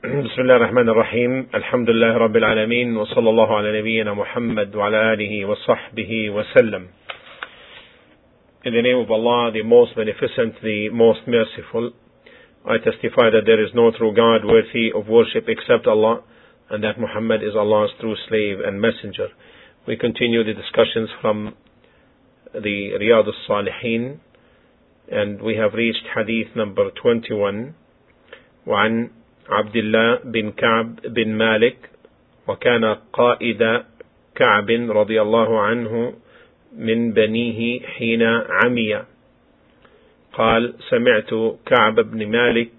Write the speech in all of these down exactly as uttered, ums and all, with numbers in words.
بسم الله الرحمن الرحيم الحمد لله رب العالمين وصلى الله على نبينا محمد وعلى آله وصحبه وسلم. In the name of Allah, the most beneficent, the most merciful, I testify that there is no true God worthy of worship except Allah, and that Muhammad is Allah's true slave and messenger. We continue the discussions from the Riyadh al-Salihin, and we have reached hadith number twenty-one. وعن عبد الله بن كعب بن مالك وكان قائد كعب رضي الله عنه من بنيه حين عمي قال سمعت كعب بن مالك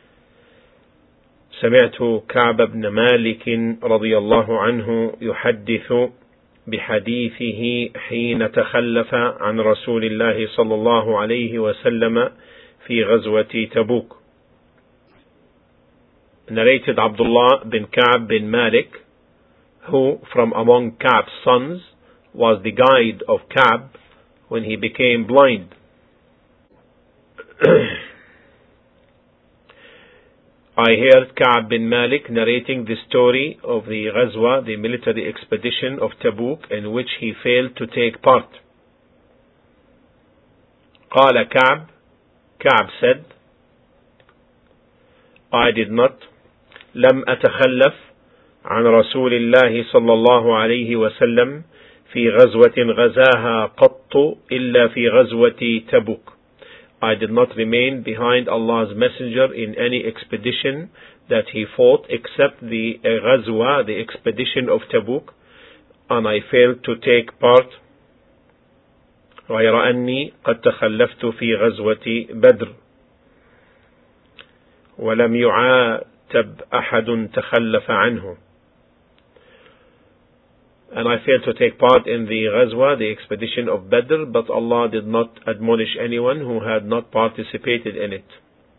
سمعت كعب بن مالك رضي الله عنه يحدث بحديثه حين تخلف عن رسول الله صلى الله عليه وسلم في غزوة تبوك. Narrated Abdullah bin Ka'b bin Malik, who from among Ka'b's sons was the guide of Ka'b when he became blind. I heard Ka'b bin Malik narrating the story of the Ghazwa, the military expedition of Tabuk, in which he failed to take part. قال Ka'b, Ka'b said, I did not لم أتخلف عن رسول الله صلى الله عليه وسلم في غزوة غزاها قط إلا في غزوة تبوك. I did not remain behind Allah's messenger in any expedition that he fought except the Ghazwa, the expedition of Tabuk, and I failed to take part. غير أني قد تخلفت في غزوة بدر ولم يعاتب أحد تخلف عنه. And I failed to take part in the Ghazwa, the expedition of Badr, but Allah did not admonish anyone who had not participated in it.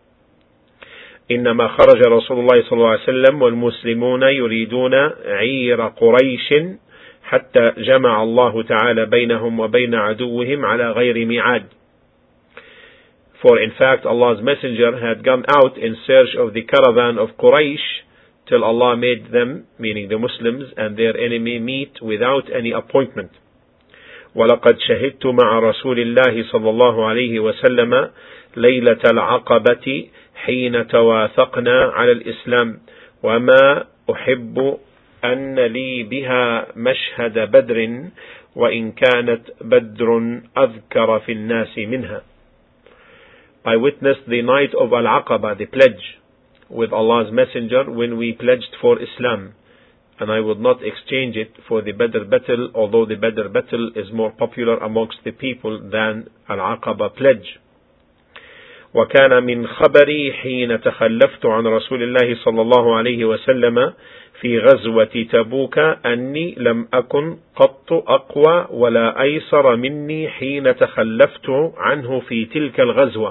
إنما خرج رسول الله صلى الله عليه وسلم والمسلمون يريدون عير قريش حتى جمع الله تعالى بينهم وبين عدوهم على غير ميعاد. For in fact Allah's messenger had gone out in search of the caravan of Quraysh till Allah made them, meaning the Muslims, and their enemy meet without any appointment. وَلَقَدْ شَهِدْتُ مَعَ رَسُولِ اللَّهِ صَلَّى اللَّهُ عَلَيْهِ وَسَلَّمَ لَيْلَةَ الْعَقَبَةِ حِينَ تَوَاثَقْنَا عَلى الإسلام وَمَا أُحِبُّ أَنَّ لِي بِهَا مَشْهَدَ بَدْرٍ وَإِنْ كَانَتْ بَدْرٌ أَذْكَرَ فِي النَّاسِ مِنْهَا. I witnessed the night of Al-Aqaba, the pledge, with Allah's messenger when we pledged for Islam, and I would not exchange it for the Badr battle, although the Badr battle is more popular amongst the people than Al-Aqaba pledge. وكان من خبري حين تخلفت عن رسول الله صلى الله عليه وسلم في غزوة تبوك أني لم أكن قط أقوى ولا أيسر مني حين تخلفت عنه في تلك الغزوة.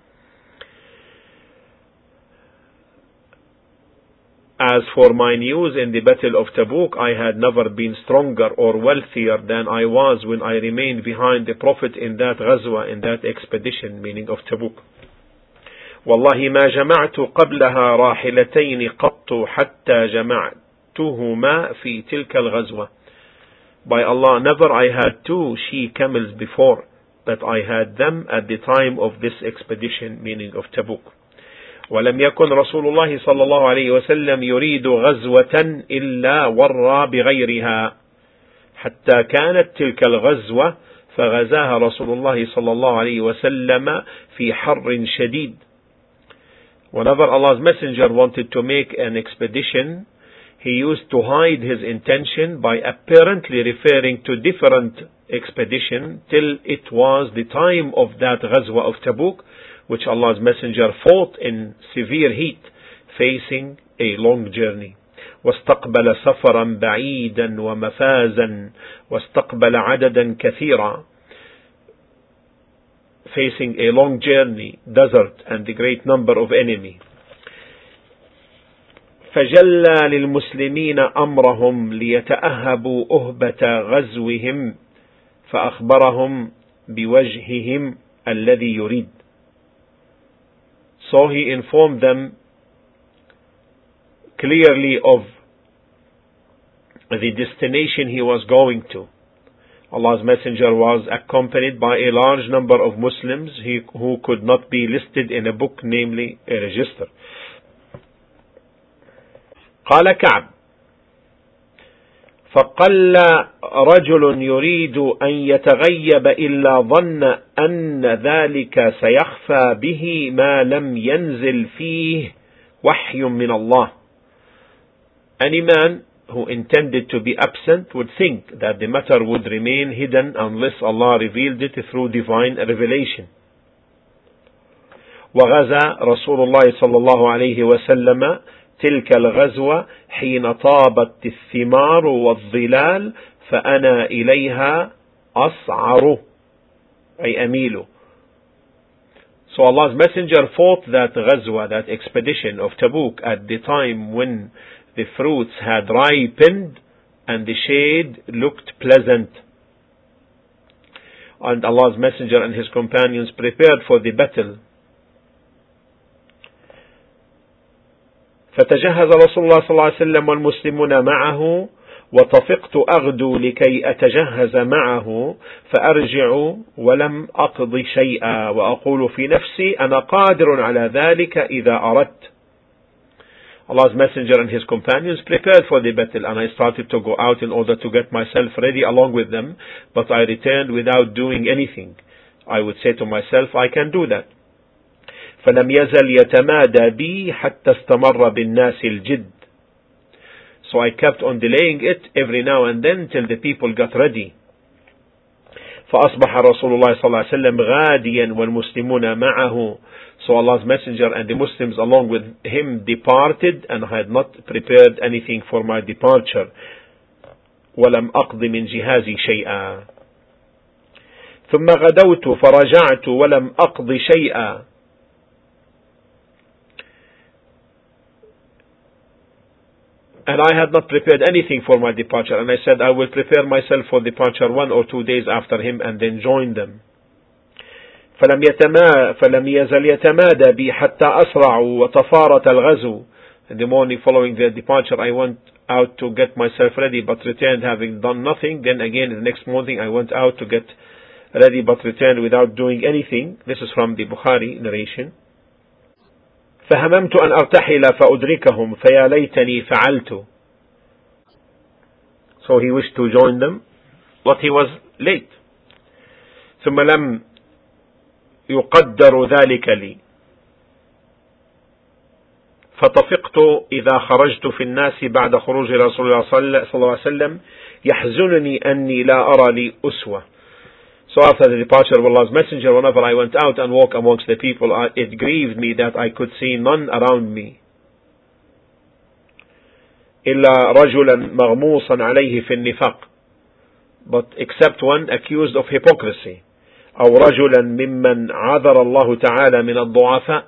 As for my news in the battle of Tabuk, I had never been stronger or wealthier than I was when I remained behind the Prophet in that Ghazwa, in that expedition, meaning of Tabuk. والله ما جمعت قبلها راحلتين قط حتى جمعتهما في تلك الغزوة. By Allah, never I had two she camels before, but I had them at the time of this expedition, meaning of Tabuk. ولم يكن رسول الله صلى الله عليه وسلم يريد غزوة إلا ورى بغيرها حتى كانت تلك الغزوة فغزاها رسول الله صلى الله عليه وسلم في حر شديد. Whenever Allah's messenger wanted to make an expedition, he used to hide his intention by apparently referring to different expedition till it was the time of that Ghazwa of Tabuk, which Allah's messenger fought in severe heat, facing a long journey. واستقبل سفرا بعيدا ومفازا واستقبل عددا كثيرا, facing a long journey, desert, and a great number of enemy. فجلى للمسلمين أمرهم ليتأهبوا أهبة غزوهم فأخبرهم بوجههم الذي يريد. So he informed them clearly of the destination he was going to. Allah's Messenger was accompanied by a large number of Muslims who could not be listed in a book, namely a register. قال كعب: فقل رجل يريد أن يتغيب إلا ظن أن ذلك سيخفى به ما لم ينزل فيه وحي من الله. Any man who intended to be absent would think that the matter would remain hidden unless Allah revealed it through divine revelation. وغزا رسول الله صلى الله عليه وسلم تلك الغزوة حين طابت الثمار والظلال فأنا إليها أسعر أي أميل. So Allah's Messenger fought that ghazwa, that expedition of Tabuk, at the time when the fruits had ripened and the shade looked pleasant. And Allah's Messenger and his companions prepared for the battle. فتجهز رسول الله صلى الله عليه وسلم والمسلمون معه وطفقت أغدو لكي أتجهز معه فأرجع ولم أقض شيئا وأقول في نفسي أنا قادر على ذلك إذا أردت. Allah's Messenger and his companions prepared for the battle, and I started to go out in order to get myself ready along with them, but I returned without doing anything. I would say to myself, I can do that. فلم يزل يتمادى بي حتى استمر بالناس الجد. So I kept on delaying it every now and then till the people got ready. فأصبح رسول الله صلى الله عليه وسلم غاديا والمسلمون معه. So Allah's Messenger and the Muslims along with him departed, and I had not prepared anything for my departure. ولم أقض من جهازي شيئا. ثم غدوت فرجعت ولم أقض شيئا. And I had not prepared anything for my departure, and I said I will prepare myself for departure one or two days after him and then join them. فلم يتما فلم يزل يتمادى بي حتى أسرعوا وتفارت الغزو. In the morning following their departure, I went out to get myself ready, but returned having done nothing. Then again the next morning I went out to get ready, but returned without doing anything. This is from the Bukhari narration. فهممت أن أرتحل فأدركهم فيا ليتني فعلت. So he wished to join them, but he was late. ثم لم يقدر ذلك لي فطفقت إذا خرجت في الناس بعد خروج رسول الله صلى الله عليه وسلم يحزنني أني لا أرى لي أسوة. So after the departure of Allah's Messenger, whenever I went out and walked amongst the people, it grieved me that I could see none around me. إلا رجلا مغموصا عليه في النفاق, but except one accused of hypocrisy. أو رجلا ممن عذر الله تعالى من الضعفاء,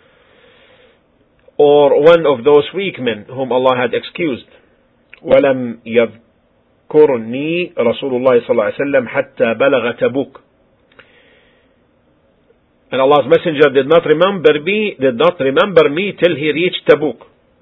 or one of those weak men whom Allah had excused. ولم يذكرني رسول الله صلى الله عليه وسلم حتى بلغ تبوك. And Allah's Messenger did not remember me, did not remember me till he reached Tabuk.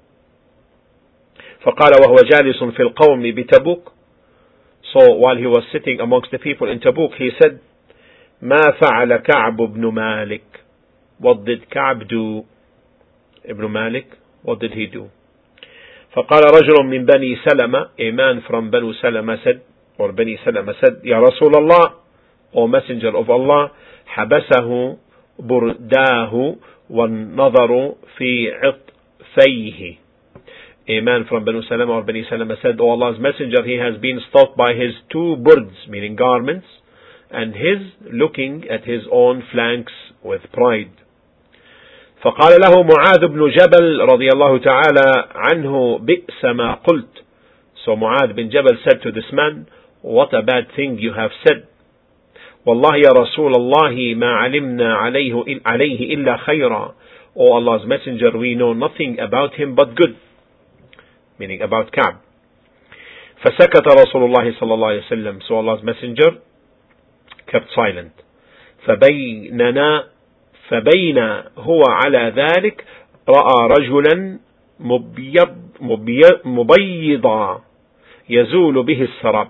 فقال وهو جالس في القوم بتبوك. So while he was sitting amongst the people in Tabuk, he said, ما فعل كعب بن مالك. What did Ka'b do? Ibn Malik, what did he do? فقال رجل من بني سلمة, a man from Banu Salama said, or Bani Salama said, يا رسول الله, O Messenger of Allah, حبسه برداه والنظر في عطفيه. A man from Banu Salama or Bani Salama said, O Allah's Messenger, he has been stopped by his two burds, meaning garments, and his looking at his own flanks with pride. فقال له معاذ بن جبل رضي الله تعالى عنه بئس ما قلت. So Mu'adh bin Jabal said to this man, what a bad thing you have said. والله يا رسول الله ما علمنا عليه عليه إلا خيرا. O Allah's Messenger, we know nothing about him but good, meaning about Ka'b. فسكت رسول الله صلى الله عليه وسلم. So Allah's Messenger kept silent. فبيننا فبين هو على ذلك رأى رجلا مبيض مبيضا يزول به السراب.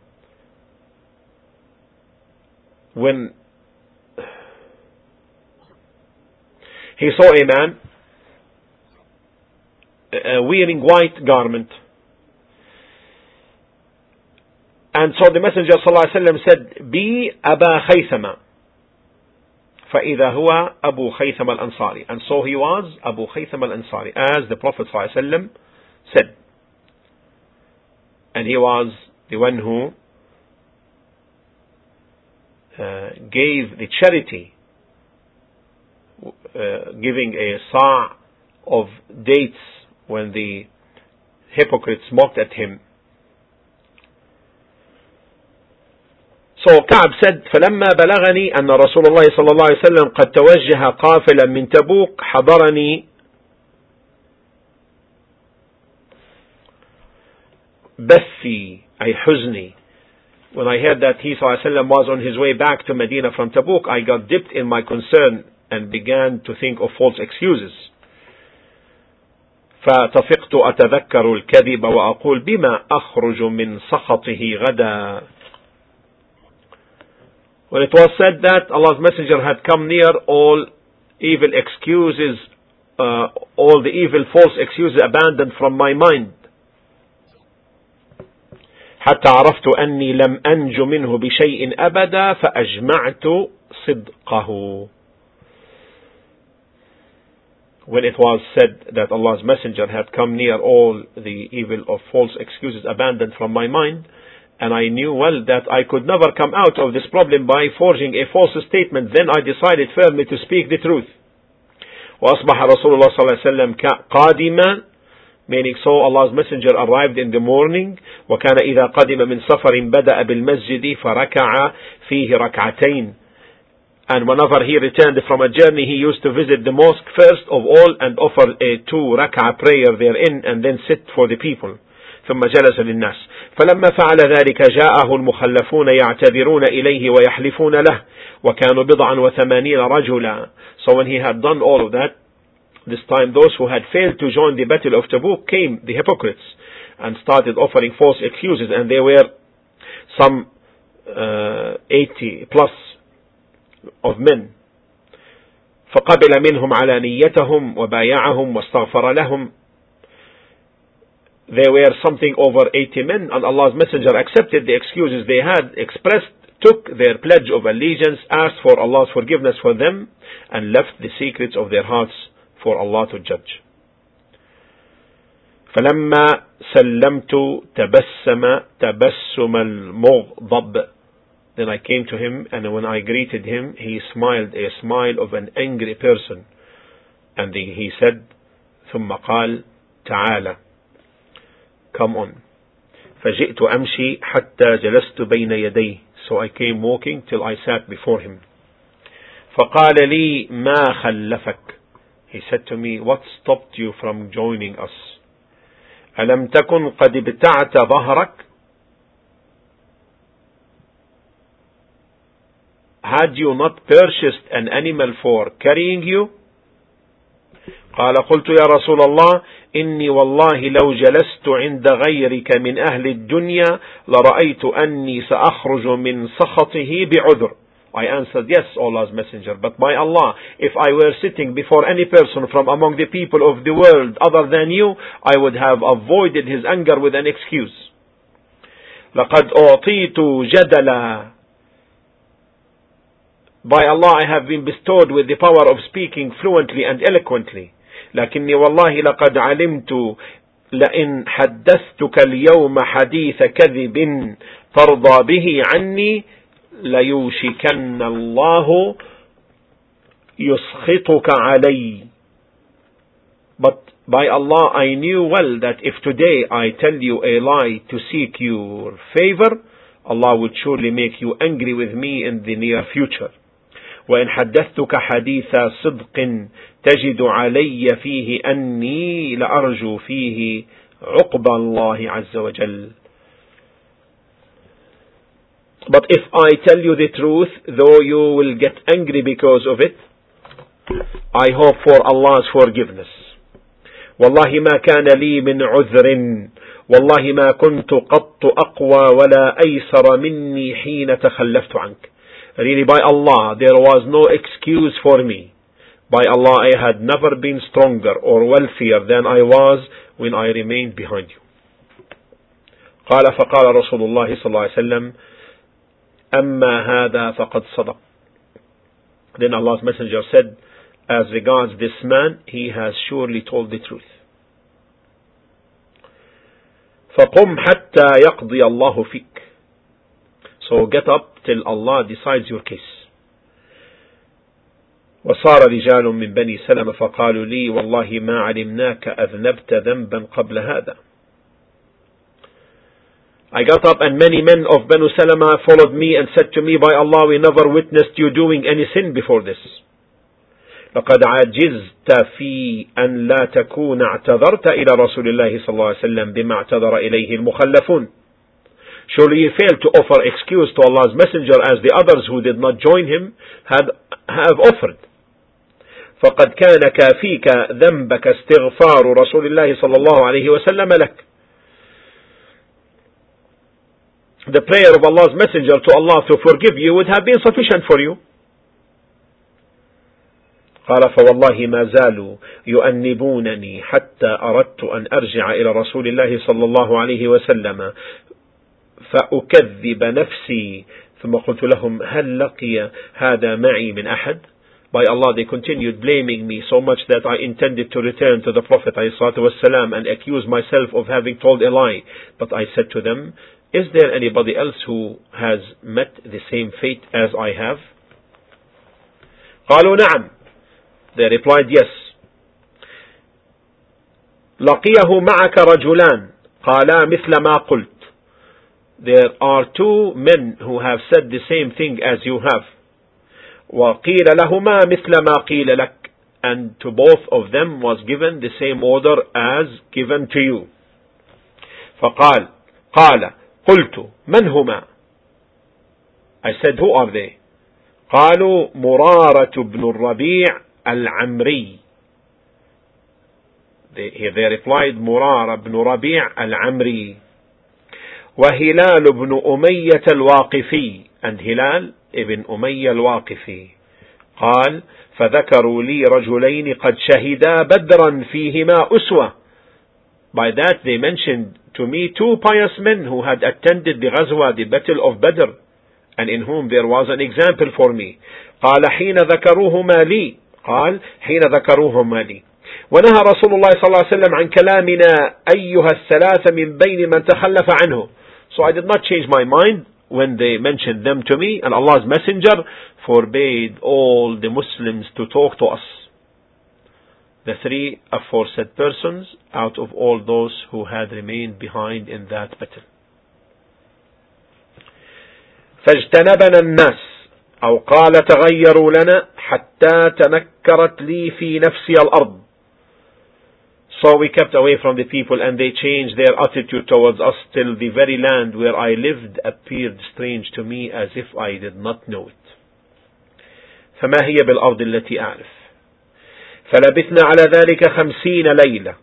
When he saw a man uh, wearing white garment, and so the Messenger sallallahu alaihi wasallam said, "Be Aba Khaythama." فإذا هو أبو خيثم الأنصاري, and so he was Abu Khaytham al-Ansari, as the Prophet sallallahu alaihi wasallam said, and he was the one who uh, gave the charity, uh, giving a sa' of dates when the hypocrites mocked at him. So Ka'b said, فلما بلغني أن رسول الله صلى الله عليه وسلم قد توجه قافلا من تبوك حضرني بثي أي حزني. When I heard that he صلى الله عليه وسلم was on his way back to Medina from Tabuk, I got dipped in my concern and began to think of false excuses. فطفقت أتذكر الكذب وأقول بما أخرج من سخطه غدا. When it was said that Allah's Messenger had come near, all evil excuses, uh, all the evil false excuses abandoned from my mind. حتى عرفت أني لم أنج منه بشيء أبدا فأجمعت صدقه. When it was said that Allah's Messenger had come near, all the evil of false excuses abandoned from my mind, and I knew well that I could never come out of this problem by forging a false statement, then I decided firmly to speak the truth. وأصبح رسول الله صلى الله عليه وسلم قادما, meaning so Allah's Messenger arrived in the morning. وكان إذا قدم من سفر بدأ بالمسجد فركع فيه ركعتين. And whenever he returned from a journey, he used to visit the mosque first of all and offer a two rak'ah prayer therein and then sit for the people. ثم جلس للناس. فلما فعل ذلك جاءه المخلفون يعتذرون إليه ويحلفون له وكانوا بضعا وثمانين رجلا. So when he had done all of that, this time those who had failed to join the battle of Tabuk came, the hypocrites, and started offering false excuses, and they were some uh, eighty plus of men. فقبل منهم علانيتهم وبايعهم واستغفر لهم. There were something over eighty men, and Allah's Messenger accepted the excuses they had expressed, took their pledge of allegiance, asked for Allah's forgiveness for them, and left the secrets of their hearts for Allah to judge. فلما سلمت تبسم تبسم المغضب. Then I came to him, and when I greeted him, he smiled a smile of an angry person. And he said, ثم قال تعالى, come on. فجئت أمشي حتى جلست بين يديه. So I came walking till I sat before him. فقال لي ما خلفك. He said to me, what stopped you from joining us? ألم تكن قد ابتعت ظهرك. Had you not purchased an animal for carrying you? قال قلت يا رسول الله إني والله لو جلست عند غيرك من أهل الدنيا لرأيت أني سأخرج من سخطه بعذر. I answered, yes, Allah's Messenger, but by Allah, if I were sitting before any person from among the people of the world other than you, I would have avoided his anger with an excuse. لقد أعطيت جدلا. By Allah, I have been bestowed with the power of speaking fluently and eloquently. لكني والله لقد علمت لئن حدثتك اليوم حديث كذب ترضى به عني ليوشكن الله يسخطك علي. But by Allah, I knew well that if today I tell you a lie to seek your favor, Allah would surely make you angry with me in the near future. وإن حدثتك حديث صدق تجد علي فيه أني لأرجو فيه عقب الله عز وجل. But if I tell you the truth, though you will get angry because of it, I hope for Allah's forgiveness. والله ما كان لي من عذر والله ما كنت قط أقوى ولا أيسر مني حين تخلفت عنك. Really, by Allah, there was no excuse for me. By Allah, I had never been stronger or wealthier than I was when I remained behind you. قال فقال رسول الله صلى الله عليه وسلم أما هذا فقد صدق. Then Allah's Messenger said, as regards this man, he has surely told the truth. فقم حتى يقضي الله فيك. So get up till Allah decides your case. وصار رجال من بني سلمة فقالوا لي والله ما علمناك أذنبت ذنبا قبل هذا. I got up and many men of Banu Salama followed me and said to me, by Allah, we never witnessed you doing any sin before this. لقد عجزت في أن لا تكون اعتذرت إلى رسول الله صلى الله عليه وسلم بما اعتذر إليه المخلفون. Surely you failed to offer excuse to Allah's Messenger as the others who did not join him had have offered. فقد كان كافيك ذنبك استغفار رسول الله صلى الله عليه وسلم لك. The prayer of Allah's Messenger to Allah to forgive you would have been sufficient for you. قال فوالله ما زالوا يؤنبونني حتى أردت أن أرجع إلى رسول الله صلى الله عليه وسلم فأكذب نفسي ثم قلت لهم هل لقي هذا معي من أحد. By Allah, they continued blaming me so much that I intended to return to the Prophet ﷺ and accuse myself of having told a lie. But I said to them, is there anybody else who has met the same fate as I have? قالوا نعم. They replied, yes. لقيه معك رجلان قالا مثل ما قلت. There are two men who have said the same thing as you have. وقيل لهما مثل ما قيل لك. And to both of them was given the same order as given to you. فقال قال قلت من هما. I said, who are they? قالوا مرارة بن الربيع العمري. They, they replied مرارة بن ربيع العمري وهلال بن أمية الواقفي and هلال ابن أمية الواقفي. قال فذكروا لي رجلين قد شهدا بدرا فيهما أسوة. By that they mentioned to me two pious men who had attended the Ghazwa, the battle of Badr, and in whom there was an example for me. قال حين ذكروهما لي قال حين ذكروهما لي ونهى رسول الله صلى الله عليه وسلم عن كلامنا أيها الثلاثة من بين من تخلف عنه. So I did not change my mind when they mentioned them to me, and Allah's Messenger forbade all the Muslims to talk to us, the three aforesaid persons out of all those who had remained behind in that battle. فاجتنبنا الناس أو قال تغيروا لنا حتى تنكرت لي في نفسي الأرض. So we kept away from the people and they changed their attitude towards us till the very land where I lived appeared strange to me as if I did not know it. فما هي بالأرض التي أعرف. فلبثنا على ذلك خمسين ليلة.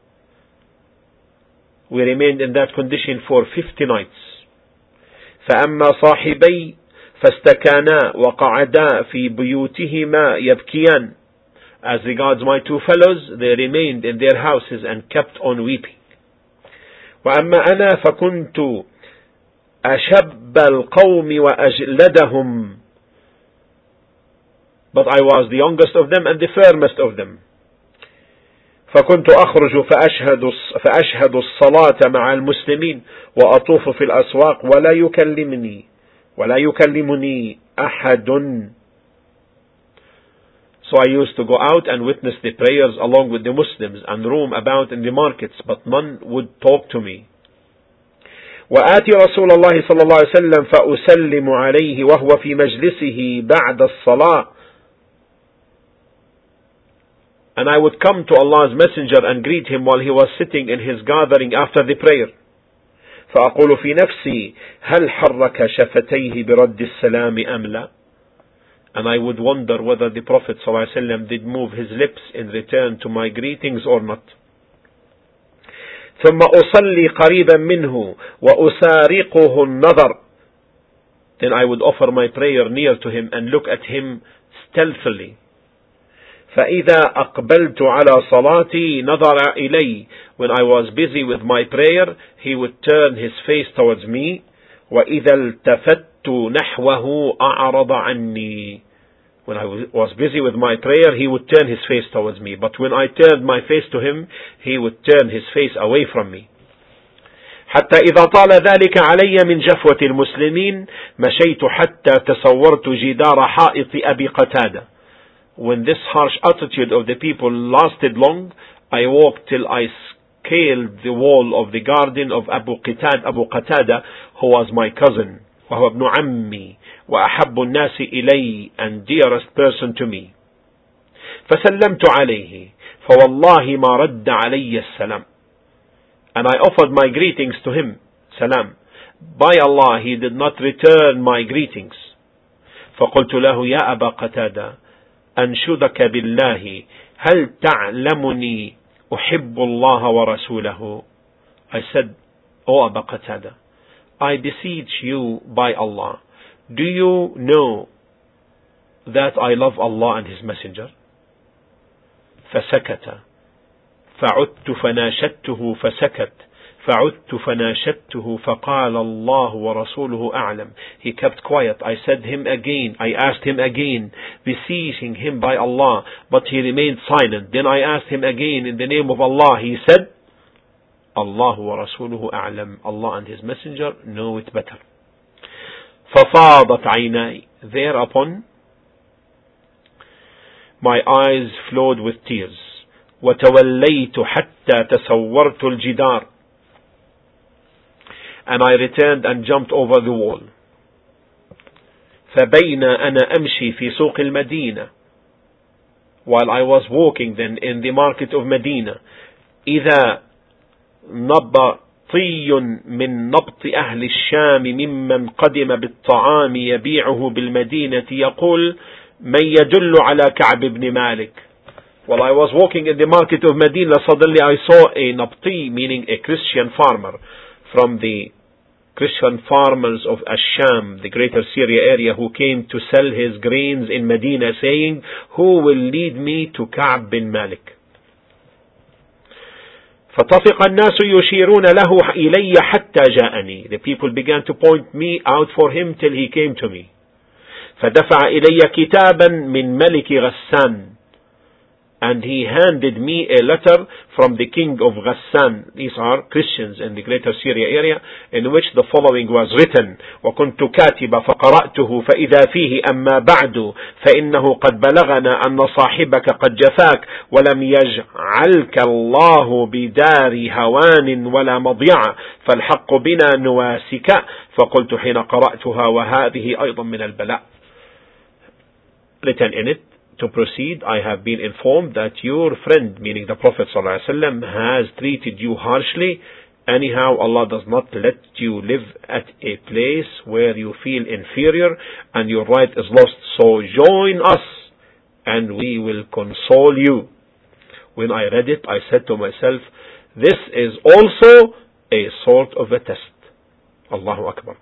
We remained in that condition for fifty nights. فأما صاحبي فاستكانا وقعدا في بيوتهما يبكيان. As regards my two fellows, they remained in their houses and kept on weeping. وأما أنا فكنت أشب القوم وأجلدهم. But I was the youngest of them and the firmest of them. فكنت أخرج فأشهد فأشهد الصلاة مع المسلمين وأطوف في الأسواق ولا يكلمني ولا يكلمني أحد. So I used to go out and witness the prayers along with the Muslims and roam about in the markets, but none would talk to me. وآتي رسول الله صلى الله عليه وسلم فأسلم عليه وهو في مجلسه بعد الصلاة. And I would come to Allah's Messenger and greet him while he was sitting in his gathering after the prayer. فأقول في نفسي هل حرك شفتيه برد السلام أم لا. And I would wonder whether the Prophet ﷺ did move his lips in return to my greetings or not. ثم أصلي قريبا منه وأسارقه النظر. Then I would offer my prayer near to him and look at him stealthily. فإذا أقبلت على صلاتي نظر إلي. When I was busy with my prayer, he would turn his face towards me. وإذا التفت نحوه أعرض عني. When I was busy with my prayer, he would turn his face towards me. But when I turned my face to him, he would turn his face away from me. حتى إذا طال ذلك علي من جفوة المسلمين مشيت حتى تصورت جدار حائط أبي قتادة. When this harsh attitude of the people lasted long, I walked till I scaled the wall of the garden of Abu Qatada, Abu Qatada, who was my cousin, وهو ابن عمي وأحب الناس إلي, and dearest person to me. فسلمت عليه فوالله ما رد علي السلام. And I offered my greetings to him, salam. By Allah, he did not return my greetings. فقلت له يا أبا قتادة أنشدك بالله هل تعلمني أحب الله ورسوله. I said, O Abu Qatada, I beseech you by Allah, do you know that I love Allah and His Messenger? فسكت فعدت فناشدته فسكت فعدت فناشدته فقال الله ورسوله أعلم. He kept quiet. I said him again. I asked him again, beseeching him by Allah, but he remained silent. Then I asked him again in the name of Allah. He said, Allah ورسوله أعلم. Allah and His Messenger know it better. ففاضت عيناي. Thereupon my eyes flowed with tears. وتوليت حتى تصورت الجدار. And I returned and jumped over the wall. فبين أنا أمشي في سوق المدينة. While I was walking then in the market of Medina, إذا نبطي من نبط أهل الشام ممن قدم بالطعام يبيعه بالمدينة يقول من يدل على كعب بن مالك. While I was walking in the market of Medina, suddenly I saw a Nabti, meaning a Christian farmer, from the Christian farmers of Ash-Sham, the greater Syria area, who came to sell his grains in Medina, saying, who will lead me to Ka'b bin Malik? فَطَفِقَ النَّاسُ يُشِيرُونَ لَهُ إِلَيَّ حَتَّى جَاءَنِي. The people began to point me out for him till he came to me. فَدَفَعَ إِلَيَّ كِتَابًا مِنْ مَلِكِ غَسَّانٍ. And he handed me a letter from the king of Ghassan. These are Christians in the greater Syria area, in which the following was written: وَكُنْتُ كَاتِبًا فَقَرَأْتُهُ فَإِذَا فِيهِ أَمَّا بَعْدُ فَإِنَّهُ قَدْ بَلَغَنَا أَنَّ صَاحِبَكَ قَدْ جَفَاكَ وَلَمْ يَجْعَلْكَ اللَّهُ بِدَارِ هَوَانٍ وَلَا مَضْيَعٍ فَالْحَقُّ بِنَا نُوَاسِكَ. فَقُلْتُ حِينَ قَرَأْتُهَا وَهَذِهِ أَيْضًا مِنَ الْبَلَاءِ. Written in it, to proceed, I have been informed that your friend, meaning the Prophet ﷺ, has treated you harshly. Anyhow, Allah does not let you live at a place where you feel inferior and your right is lost. So join us and we will console you. When I read it, I said to myself, this is also a sort of a test. Allahu Akbar.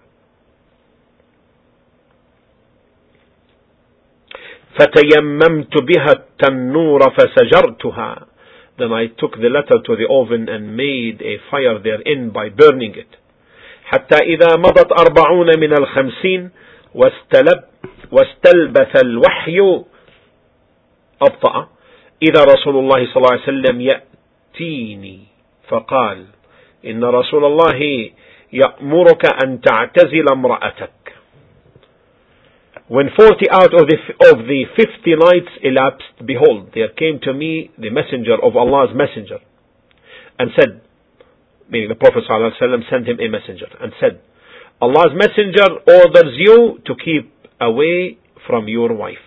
فَتَيَمَّمْتُ بِهَا التَّنُّورَ فَسَجَرْتُهَا. Then I took the letter to the oven and made a fire therein by burning it. حتى إذا مضت أربعون من الخمسين واستلب واستلبث الوحي أبطأ إذا رسول الله صلى الله عليه وسلم يأتيني فقال إن رسول الله يأمرك أن تعتزل امرأتك. When forty out of the, of the fifty nights elapsed, behold, there came to me the messenger of Allah's messenger, and said, meaning the Prophet ﷺ sent him a messenger, and said, Allah's messenger orders you to keep away from your wife.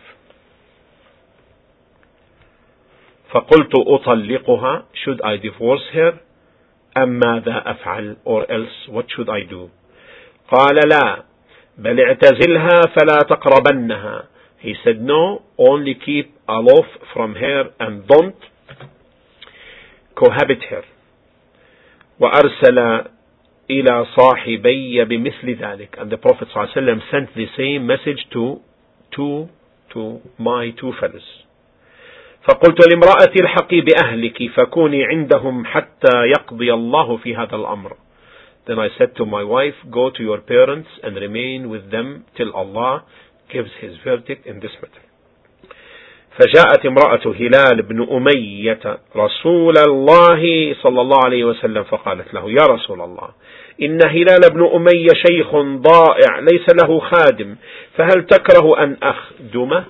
فَقُلْتُ أُطَلِّقُهَا. Should I divorce her? أَمْ مَاذَا أَفْعَلْ? Or else, what should I do? قَالَ لَا بل اعتزلها فلا تقربنها. He said, no, only keep aloof from her and don't cohabit her. وأرسل إلى صاحبي بمثل ذلك. And the Prophet صلى الله عليه وسلم sent the same message to two to my two fellows. فقلت لامرأتي الحقي بأهلك فكوني عندهم حتى يقضي الله في هذا الأمر. Then I said to my wife, go to your parents and remain with them till Allah gives his verdict in this matter. فجاءت امرأة هلال بن أمية رسول الله صلى الله عليه وسلم فقالت له يا رسول الله إن هلال بن أمية شيخ ضائع ليس له خادم فهل تكره أن أخدمه؟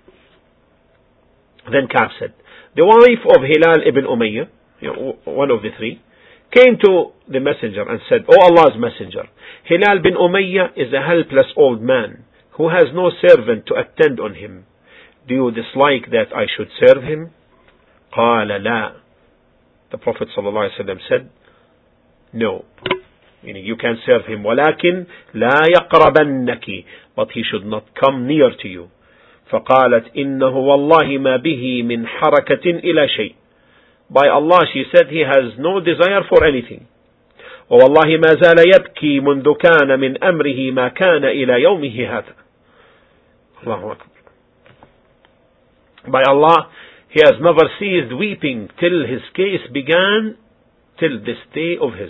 Then Ka'b said, the wife of Hilal ibn Umayyah, you know, one of the three, came to the messenger and said, O Allah's messenger, Hilal bin Umayyah is a helpless old man who has no servant to attend on him. Do you dislike that I should serve him? قال لا. The Prophet ﷺ said, no. Meaning you can serve him. ولكن لا يقربنك. But he should not come near to you. فقالت إنه والله ما به من حركة إلى شيء. By Allah, she said, he has no desire for anything. ووالله ما زال يبكي منذ كان من أمره ما كان إلى يومه هذا. الله أكبر. By Allah, he has never ceased weeping till his case began, till this day of his.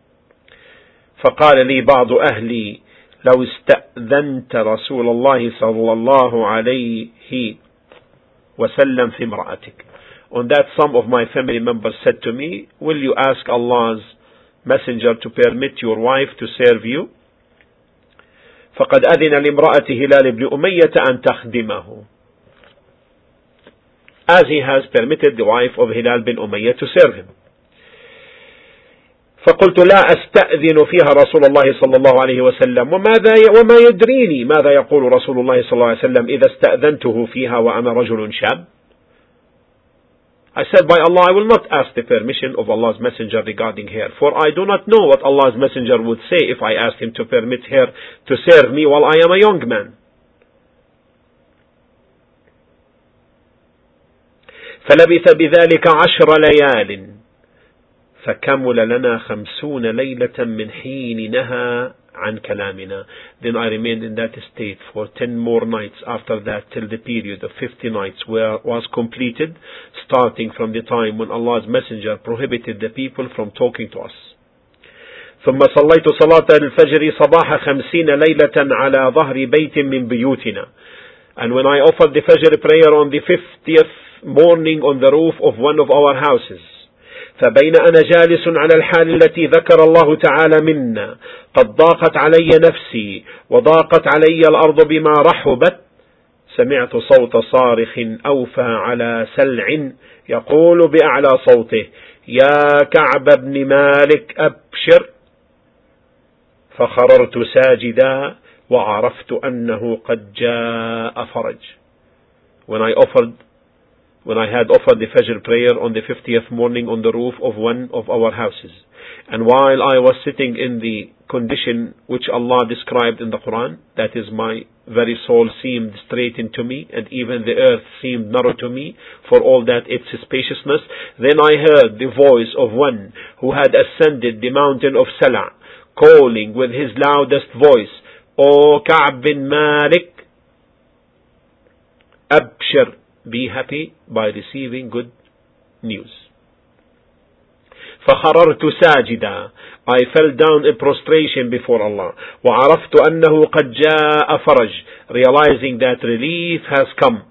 فقال لي بعض أهلي لو استأذنت رسول الله صلى الله عليه وسلم في امرأتك. On that, some of my family members said to me, will you ask Allah's messenger to permit your wife to serve you? فقد أذن لامرأة هلال بن أمية أن تخدمه. As he has permitted the wife of Hilal bin Umayyah to serve him. فقلت لا أستأذن فيها رسول الله صلى الله عليه وسلم وماذا وما يدريني ماذا يقول رسول الله صلى الله عليه وسلم إذا استأذنته فيها وأنا رجل شاب. I said, by Allah, I will not ask the permission of Allah's messenger regarding her, for I do not know what Allah's messenger would say if I asked him to permit her to serve me while I am a young man. فلبث بذلك عشر ليال فكمل لنا خمسون ليلة من حين نهى عن كلامنا. Then I remained in that state for ten more nights after that till the period of fifty nights where was completed, starting from the time when Allah's messenger prohibited the people from talking to us. ثم صليت صلاة الفجر صباح خمسين ليلة على ظهر بيت من بيوتنا. And when I offered the Fajr prayer on the fiftieth morning on the roof of one of our houses, فبين أنا جالس على الحال التي ذكر الله تعالى منا قد ضاقت علي نفسي وضاقت علي الأرض بما رحبت سمعت صوت صارخ أوفى على سلع يقول بأعلى صوته يا كعب بن مالك أبشر. فخررت ساجدا وعرفت أنه قد جاء فرج. When I offered When I had offered the Fajr prayer on the fiftieth morning on the roof of one of our houses, and while I was sitting in the condition which Allah described in the Quran, that is, my very soul seemed straightened to me, and even the earth seemed narrow to me, for all that its spaciousness, then I heard the voice of one who had ascended the mountain of Sala, calling with his loudest voice, O Ka'b bin Malik, Abshir, be happy by receiving good news. فخررت ساجدا, I fell down in prostration before Allah. وعرفت أنه قد جاء فرج, realizing that relief has come.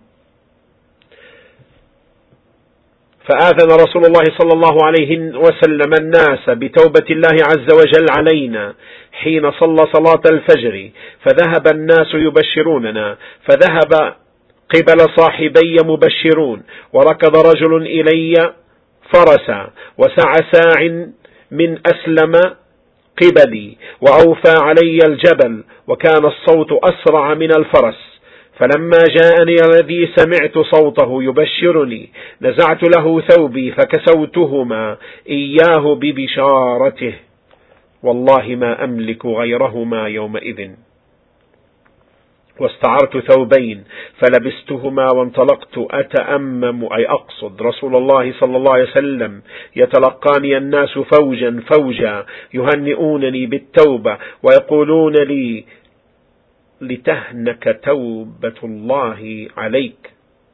فآذن رسول الله صلى الله عليه وسلم الناس بتوبة الله عز وجل علينا حين صلى صلاة الفجر, فذهب الناس يبشروننا, فذهب قبل صاحبي مبشرون, وركض رجل إلي فرسا, وسعى ساع من أسلم قبلي, وأوفى علي الجبل, وكان الصوت أسرع من الفرس. فلما جاءني الذي سمعت صوته يبشرني نزعت له ثوبي فكسوتهما إياه ببشارته, والله ما أملك غيرهما يومئذ. واستعرت ثوبين فلبستهما وانطلقت أتأمم أي أقصد رسول الله صلى الله عليه وسلم يتلقاني الناس فوجا فوجا يهنئونني بالتوبة ويقولون لي لتهنك توبة الله عليك.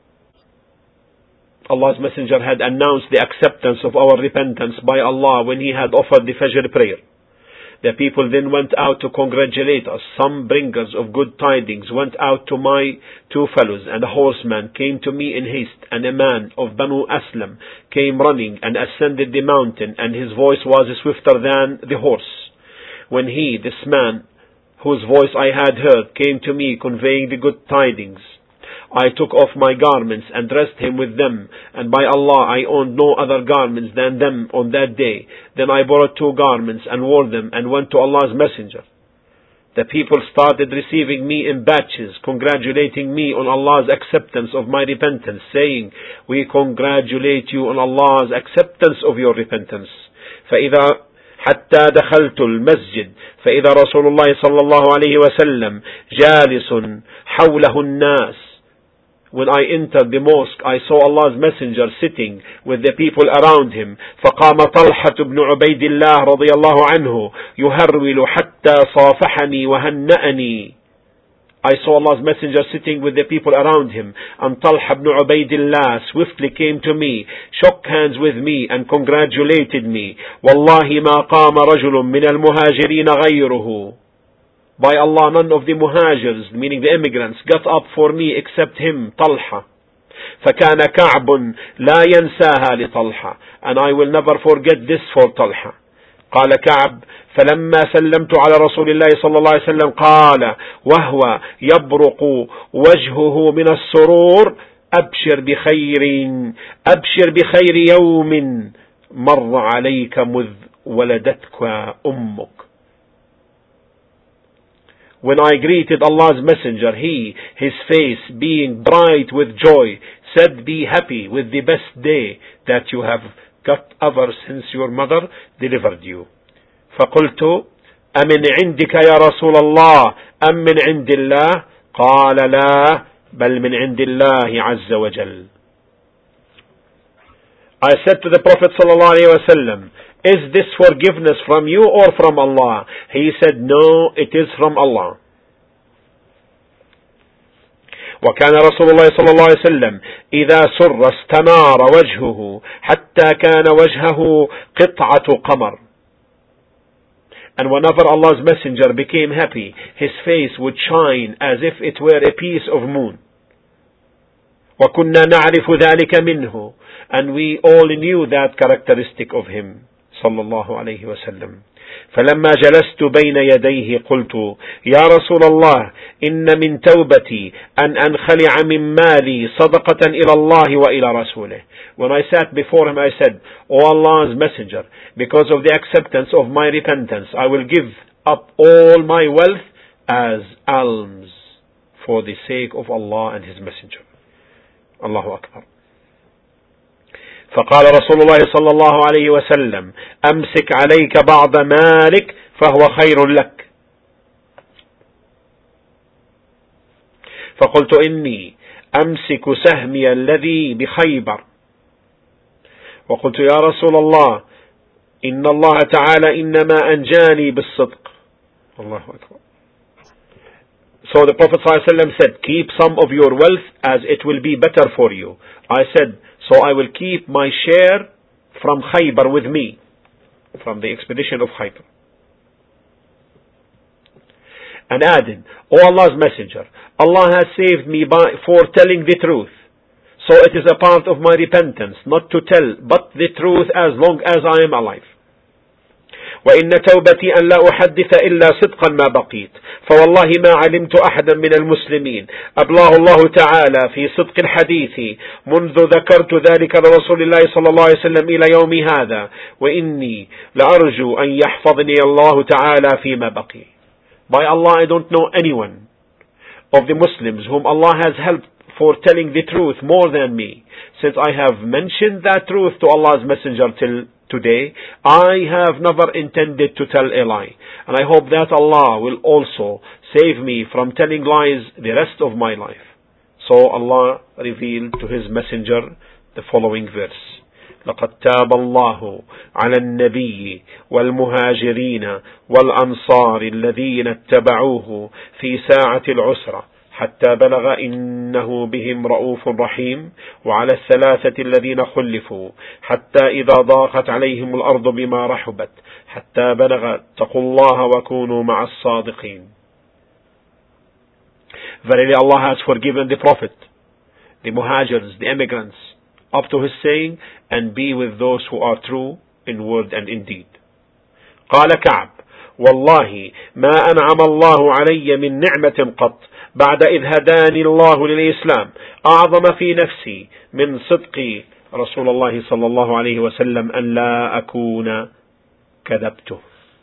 Allah's Messenger had announced the acceptance of our repentance by Allah when He had offered the Fajr prayer. The people then went out to congratulate us. Some bringers of good tidings went out to my two fellows, and a horseman came to me in haste, and a man of Banu Aslam came running and ascended the mountain, and his voice was swifter than the horse. When he, this man, whose voice I had heard, came to me conveying the good tidings, I took off my garments and dressed him with them, and by Allah I owned no other garments than them on that day. Then I borrowed two garments and wore them and went to Allah's Messenger. The people started receiving me in batches, congratulating me on Allah's acceptance of my repentance, saying, "We congratulate you on Allah's acceptance of your repentance." فإذا حتى دخلت المسجد فإذا رسول الله صلى الله عليه وسلم جالس حوله الناس. When I entered the mosque, I saw Allah's Messenger sitting with the people around him. فقام طلحة بن عبيد الله رضي الله عنه يهرول حتى صافحني وهنأني. I saw Allah's Messenger sitting with the people around him, and Talha ibn Ubaydillah swiftly came to me, shook hands with me, and congratulated me. والله ما قام رجل من المهاجرين غيره. By Allah, none of the muhajirs, meaning the immigrants, got up for me except him, Talha. فكان كعب لا ينساها لطلحة. And I will never forget this for Talha. قال كعب فلما سلمت على رسول الله صلى الله عليه وسلم قال وهو يبرق وجهه من السرور أبشر بخير أبشر بخير يوم مر عليك مذ ولدتك أمك. When I greeted Allah's Messenger, he, his face being bright with joy, said, "Be happy with the best day that you have got ever since your mother delivered you." فقلت أمن عندك يا رسول الله أم من عند الله؟ قال لا بل من عند الله عز وجل. I said to the Prophet sallallahu alaihi wasallam, "Is this forgiveness from you or from Allah?" He said, "No, it is from Allah." وكان رسول الله صلى الله عليه وسلم إذا سر استنار وجهه حتى كان وجهه قطعة قمر. And whenever Allah's Messenger became happy, his face would shine as if it were a piece of moon. وكنا نعرف ذلك منه. And we all knew that characteristic of him صلى الله عليه وسلم. فلما جلست بين يديه قلت يا رسول الله إن من توبتي أن أنخلع من مالي صدقة إلى الله وإلى رسوله. When I sat before him, I said, "O Allah's Messenger, because of the acceptance of my repentance, I will give up all my wealth as alms for the sake of Allah and His Messenger." Allahu Akbar. فقال رسول الله صلى الله عليه وسلم أمسك عليك بعض مالك فهو خير لك. فقلت إني أمسك سهمي الذي بخيبر. وقلت يا رسول الله إن الله تعالى إنما أنجاني بالصدق. الله أكبر. So the Prophet ﷺ said, "Keep some of your wealth as it will be better for you." I said, "So I will keep my share from Khaybar with me," from the expedition of Khaybar. And added, "O Allah's Messenger, Allah has saved me by, for telling the truth. So it is a part of my repentance not to tell but the truth as long as I am alive. وإن توبتي أن لا أحدث إلا صدقا ما بقيت فوالله ما علمت أحدا من المسلمين أبلاه الله تعالى في صدق الحديث منذ ذكرت ذلك لرسول الله صلى الله عليه وسلم إلى يوم هذا وإني لأرجو أن يحفظني الله تعالى فيما بقي." By Allah, I don't know anyone of the Muslims whom Allah has helped for telling the truth more than me, since I have mentioned that truth to Allah's Messenger till today, I have never intended to tell a lie. And I hope that Allah will also save me from telling lies the rest of my life. So Allah revealed to His Messenger the following verse. لقد تاب الله على النبي والمهاجرين والأنصار الذين اتبعوه في ساعة العسرة حتى بلغ إنه بهم رؤوف رحيم وعلى الثلاثة الذين خلفوا حتى إذا ضاقت عليهم الأرض بما رحبت حتى بلغ اتقوا الله وكونوا مع الصادقين. Verily Allah has forgiven the Prophet, the Muhajirs, the emigrants, up to His saying, and be with those who are true in word and in deed. قال كعب والله ما أنعم الله علي من نعمة قط بعد إذ هداني الله للإسلام أعظم في نفسي من صدق رسول الله صلى الله عليه وسلم أن لا أكون كذبته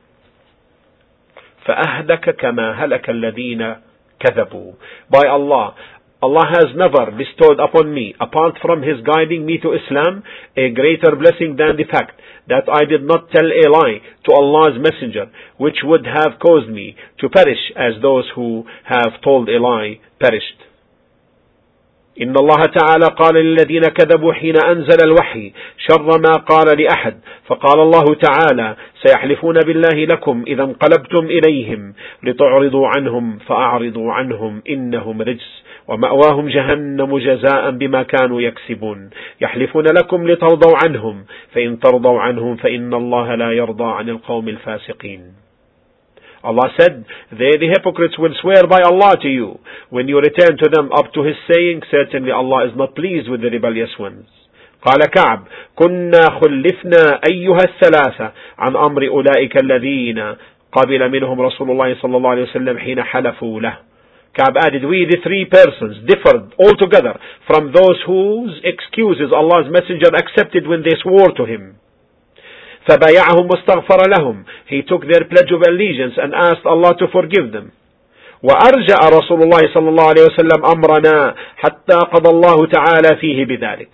فأهلك كما هلك الذين كذبوا. By Allah, Allah has never bestowed upon me, apart from His guiding me to Islam, a greater blessing than the fact that I did not tell a lie to Allah's Messenger, which would have caused me to perish as those who have told a lie perished. إن الله تعالى قال للذين كذبوا حين أنزل الوحي شر ما قال لأحد فقال الله تعالى سيحلفون بالله لكم إذا انقلبتم إليهم لتعرضوا عنهم فأعرضوا عنهم إنهم رجس ومأواهم جهنم جزاء بما كانوا يكسبون يحلفون لكم لترضوا عنهم فإن ترضوا عنهم فإن الله لا يرضى عن القوم الفاسقين. Allah said, they, the hypocrites, will swear by Allah to you when you return to them up to His saying, certainly Allah is not pleased with the rebellious ones. قال كعب كنا خلفنا أيها الثلاثة عن أمر أولئك الذين قبل منهم رسول الله صلى الله عليه وسلم حين حلفوا له. Ka'b added, we the three persons differed altogether from those whose excuses Allah's Messenger accepted when they swore to Him. فَبَايَعَهُمْ وَاسْتَغْفَرَ لَهُمْ. He took their pledge of allegiance and asked Allah to forgive them. وأرجع رسول الله صلى الله عليه وسلم أمرنا حتى قضى الله تعالى فيه بذلك.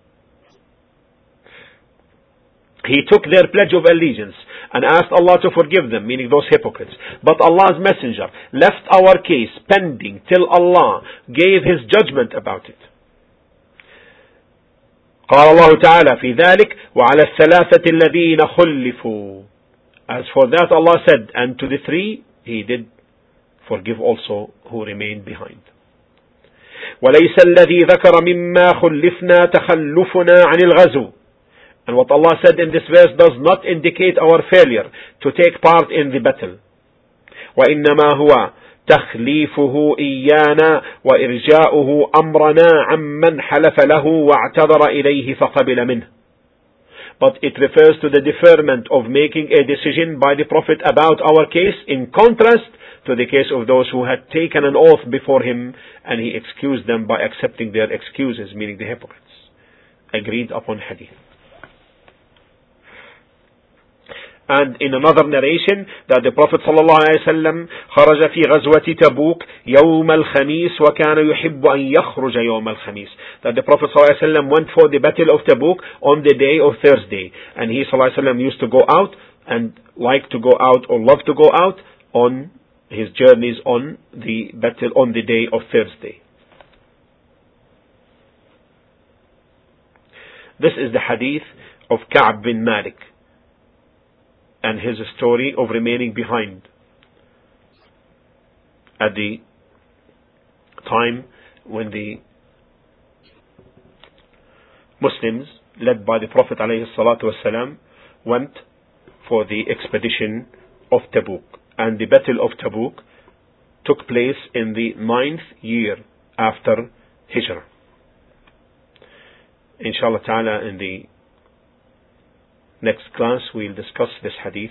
He took their pledge of allegiance and asked Allah to forgive them, meaning those hypocrites. But Allah's Messenger left our case pending till Allah gave His judgment about it. قال الله تعالى في ذلك وعلى الثلاثة الذين خلفوا. As for that, Allah said, and to the three He did forgive also who remained behind. وليس الذي ذكر مما خلفنا تخلفنا عن الغزو. And what Allah said in this verse does not indicate our failure to take part in the battle. وإنما هو تخليفه إيانا وإرجاؤه أمرنا عمن حلف له واعتذر إليه فقبل منه. But it refers to the deferment of making a decision by the Prophet about our case, in contrast to the case of those who had taken an oath before him and he excused them by accepting their excuses, meaning the hypocrites. Agreed upon hadith. And in another narration that the Prophet صلى الله عليه وسلم خرج في غزوة تبوك يوم الخميس وكان يحب أن يخرج يوم الخميس. That the Prophet صلى الله عليه وسلم went for the battle of Tabuk on the day of Thursday. And he صلى الله عليه وسلم used to go out and like to go out or love to go out on his journeys on the battle on the day of Thursday. This is the hadith of Ka'b bin Malik and his story of remaining behind at the time when the Muslims, led by the Prophet ﷺ, went for the expedition of Tabuk. And the Battle of Tabuk took place in the ninth year after Hijrah. Inshallah ta'ala, in the next class we'll discuss this hadith.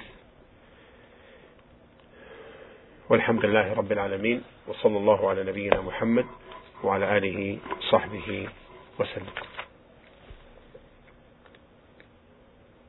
Walhamdulillahi Rabbil Alameen. Wa sallallahu ala nabiyyina Muhammad wa ala alihi sahbihi wa sallam.